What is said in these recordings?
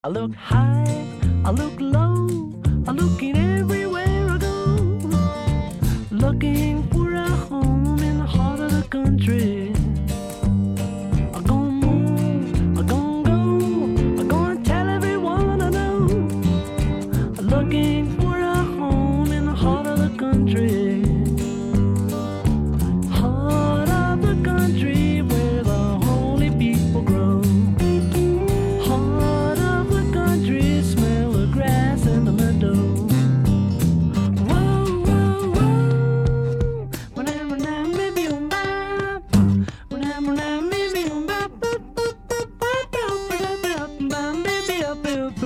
I look high, I look low, I'm looking everywhere I go, looking for a home in the heart of the country. I'm gonna move, I'm gonna go, I'm gonna tell everyone I know, I'm looking for a home in the heart of the country. Heart of the country where the holy people grow. Heart of the country, smell the grass in the meadow. Whoa, whoa, whoa. Whenever now, maybe you'll buy. Whenever now, maybe you'll buy. Maybe I'll build.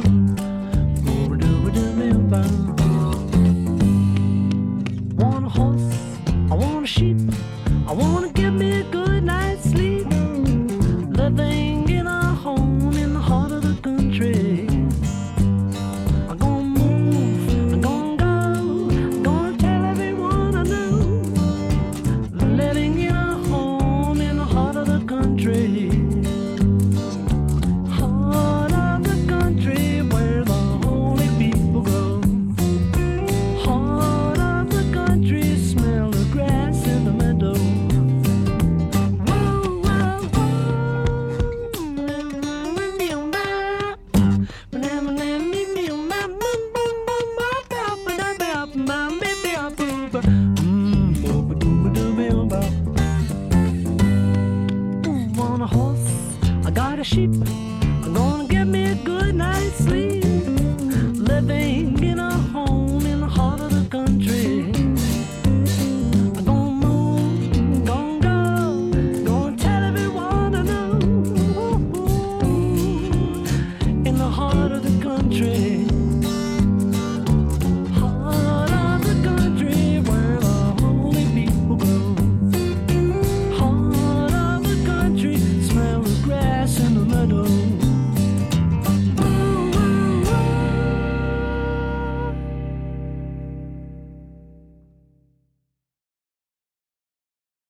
Want a horse, I want a sheep, I want to give me a good night's sleep, living in a home in the heart of the country. I'm gonna move, I'm gonna go, I'm gonna tell everyone I know, living in a home in the heart of the country. Heart of the country where the holy people grow. Heart of the country, smell the grass in the meadow. Whoa, whoa, whoa. Want a horse, I got a sheep, I'm gonna get me a good night's sleep, living in a home in the heart of the country. I'm gonna move, gonna go, gonna tell everyone I know, in the heart of the country.